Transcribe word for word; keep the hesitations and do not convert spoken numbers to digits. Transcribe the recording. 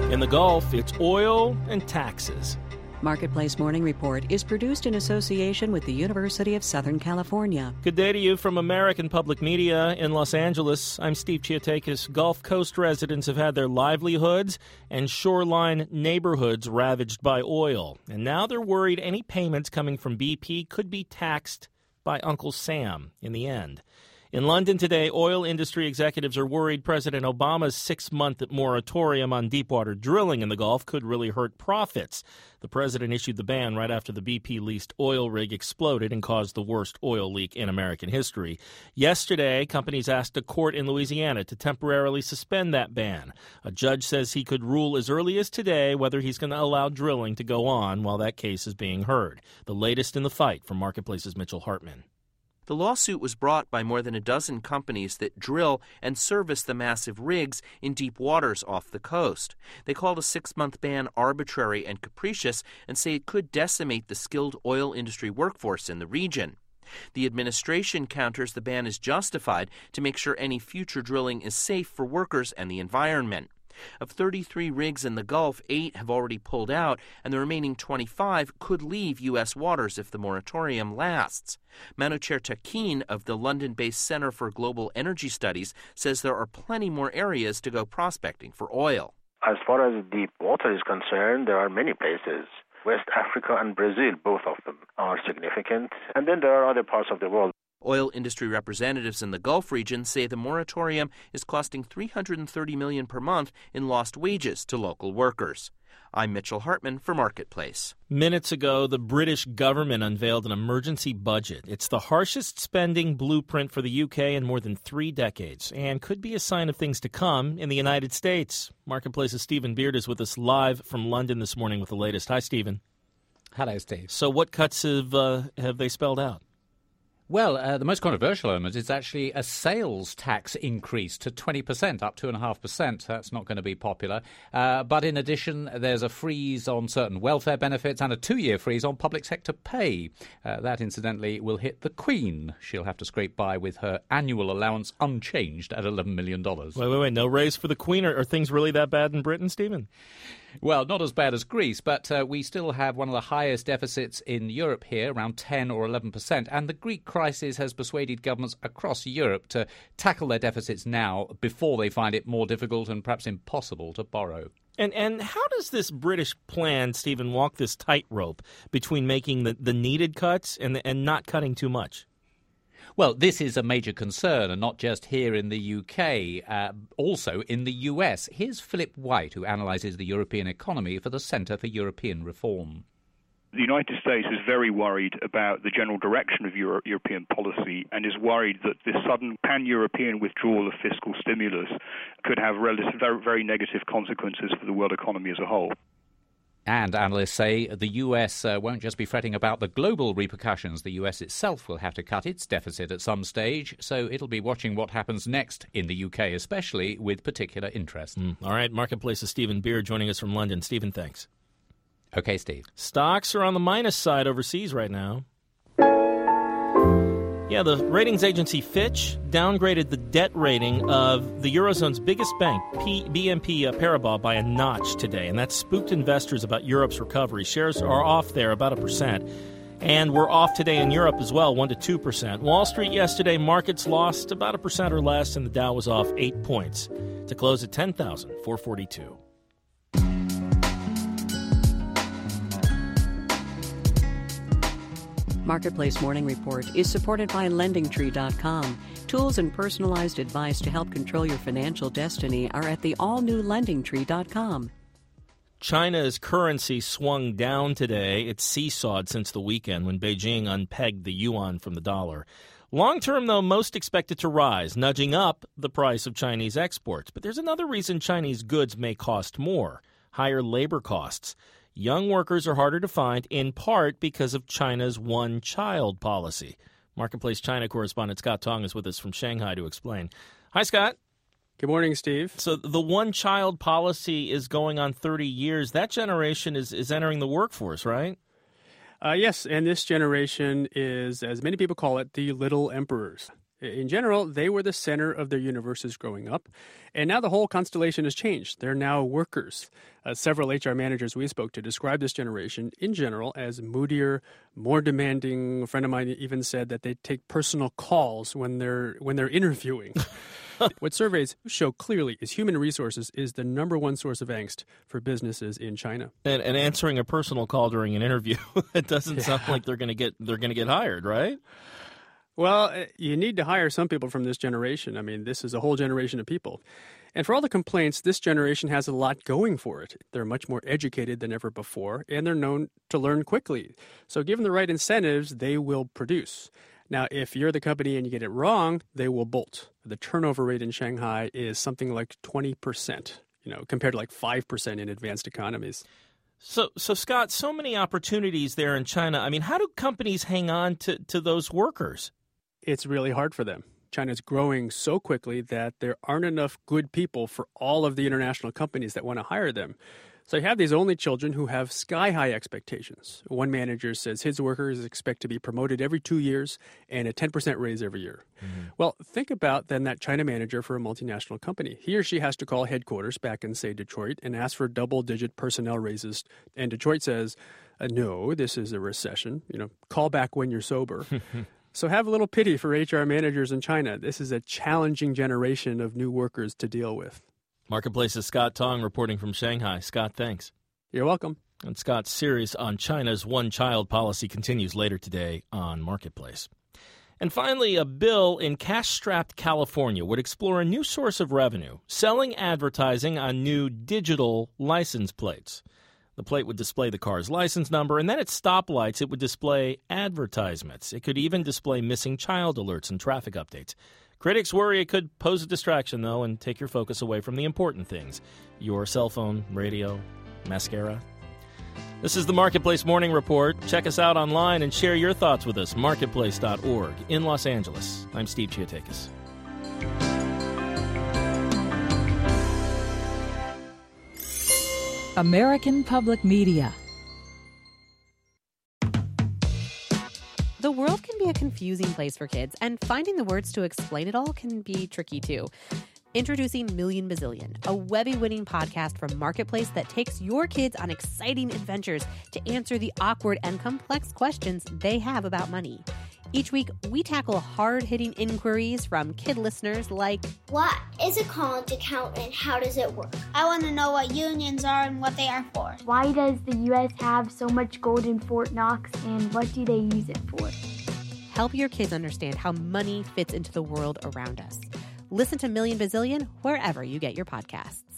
In the Gulf, it's oil and taxes. Marketplace Morning Report is produced in association with the University of Southern California. Good day to you from American Public Media in Los Angeles. I'm Steve Chiotakis. Gulf Coast residents have had their livelihoods and shoreline neighborhoods ravaged by oil. And now they're worried any payments coming from B P could be taxed by Uncle Sam in the end. In London today, oil industry executives are worried President Obama's six-month moratorium on deepwater drilling in the Gulf could really hurt profits. The president issued the ban right after the B P-leased oil rig exploded and caused the worst oil leak in American history. Yesterday, companies asked a court in Louisiana to temporarily suspend that ban. A judge says he could rule as early as today whether he's going to allow drilling to go on while that case is being heard. The latest in the fight from Marketplace's Mitchell Hartman. The lawsuit was brought by more than a dozen companies that drill and service the massive rigs in deep waters off the coast. They called a six-month ban arbitrary and capricious and say it could decimate the skilled oil industry workforce in the region. The administration counters the ban is justified to make sure any future drilling is safe for workers and the environment. Of thirty-three rigs in the Gulf, eight have already pulled out, and the remaining twenty-five could leave U S waters if the moratorium lasts. Manouchehr Takin of the London-based Center for Global Energy Studies says there are plenty more areas to go prospecting for oil. As far as deep water is concerned, there are many places. West Africa and Brazil, both of them, are significant. And then there are other parts of the world. Oil industry representatives in the Gulf region say the moratorium is costing three hundred thirty million dollars per month in lost wages to local workers. I'm Mitchell Hartman for Marketplace. Minutes ago, the British government unveiled an emergency budget. It's the harshest spending blueprint for the U K in more than three decades and could be a sign of things to come in the United States. Marketplace's Stephen Beard is with us live from London this morning with the latest. Hi, Stephen. Hello, Steve. So what cuts have, uh, have they spelled out? Well, uh, the most controversial element is actually a sales tax increase to twenty percent, up two point five percent. That's not going to be popular. Uh, but in addition, there's a freeze on certain welfare benefits and a two-year freeze on public sector pay. Uh, that, incidentally, will hit the Queen. She'll have to scrape by with her annual allowance unchanged at eleven million dollars. Wait, wait, wait. No raise for the Queen? Are, are things really that bad in Britain, Stephen? Well, not as bad as Greece, but uh, we still have one of the highest deficits in Europe here, around ten or eleven percent. And the Greek crisis has persuaded governments across Europe to tackle their deficits now before they find it more difficult and perhaps impossible to borrow. And and how does this British plan, Stephen, walk this tightrope between making the, the needed cuts and and not cutting too much? Well, this is a major concern, and not just here in the U K, uh, also in the U S. Here's Philip White, who analyses the European economy for the Centre for European Reform. The United States is very worried about the general direction of Euro- European policy and is worried that this sudden pan-European withdrawal of fiscal stimulus could have relative, very, very negative consequences for the world economy as a whole. And analysts say the U S uh, won't just be fretting about the global repercussions. The U S itself will have to cut its deficit at some stage, so it'll be watching what happens next in the U K, especially with particular interest. Mm. All right, Marketplace's Stephen Beard joining us from London. Stephen, thanks. Okay, Steve. Stocks are on the minus side overseas right now. Yeah, the ratings agency Fitch downgraded the debt rating of the Eurozone's biggest bank, P- B N P Paribas, by a notch today, and that spooked investors about Europe's recovery. Shares are off there about a percent, and we're off today in Europe as well, one to two percent. Wall Street yesterday, markets lost about a percent or less, and the Dow was off eight points to close at ten thousand four hundred forty-two. Marketplace Morning Report is supported by Lending Tree dot com. Tools and personalized advice to help control your financial destiny are at the all-new Lending Tree dot com. China's currency swung down today. It's seesawed since the weekend when Beijing unpegged the yuan from the dollar. Long term, though, most expect it to rise, nudging up the price of Chinese exports. But there's another reason Chinese goods may cost more: higher labor costs. Young workers are harder to find, in part because of China's one-child policy. Marketplace China correspondent Scott Tong is with us from Shanghai to explain. Hi, Scott. Good morning, Steve. So the one-child policy is going on thirty years. That generation is, is entering the workforce, right? Uh, yes, and this generation is, as many people call it, the little emperors. In general, they were the center of their universes growing up. And now the whole constellation has changed. They're now workers. Uh, several H R managers we spoke to described this generation in general as moodier, more demanding. A friend of mine even said that they take personal calls when they're when they're interviewing. What surveys show clearly is human resources is the number one source of angst for businesses in China. And, and answering a personal call during an interview, it doesn't yeah. sound like they're going to get they're going to get hired, right? Well, you need to hire some people from this generation. I mean, this is a whole generation of people. And for all the complaints, this generation has a lot going for it. They're much more educated than ever before, and they're known to learn quickly. So given the right incentives, they will produce. Now, if you're the company and you get it wrong, they will bolt. The turnover rate in Shanghai is something like twenty percent, you know, compared to like five percent in advanced economies. So, so Scott, so many opportunities there in China. I mean, how do companies hang on to, to those workers? It's really hard for them. China's growing so quickly that there aren't enough good people for all of the international companies that want to hire them. So you have these only children who have sky-high expectations. One manager says his workers expect to be promoted every two years and a ten percent raise every year. Mm-hmm. Well, think about then that China manager for a multinational company. He or she has to call headquarters back in, say, Detroit and ask for double-digit personnel raises. And Detroit says, uh, no, this is a recession. You know, call back when you're sober. So have a little pity for H R managers in China. This is a challenging generation of new workers to deal with. Marketplace's Scott Tong reporting from Shanghai. Scott, thanks. You're welcome. And Scott's series on China's one-child policy continues later today on Marketplace. And finally, a bill in cash-strapped California would explore a new source of revenue, selling advertising on new digital license plates. The plate would display the car's license number, and then at stoplights, it would display advertisements. It could even display missing child alerts and traffic updates. Critics worry it could pose a distraction, though, and take your focus away from the important things. Your cell phone, radio, mascara. This is the Marketplace Morning Report. Check us out online and share your thoughts with us. marketplace dot org in Los Angeles. I'm Steve Chiatakis. American Public Media. The world can be a confusing place for kids, and finding the words to explain it all can be tricky too. Introducing Million Bazillion, a Webby-winning podcast from Marketplace that takes your kids on exciting adventures to answer the awkward and complex questions they have about money. Each week, we tackle hard-hitting inquiries from kid listeners like, what is a college account and how does it work? I want to know what unions are and what they are for. Why does the U S have so much gold in Fort Knox and what do they use it for? Help your kids understand how money fits into the world around us. Listen to Million Bazillion wherever you get your podcasts.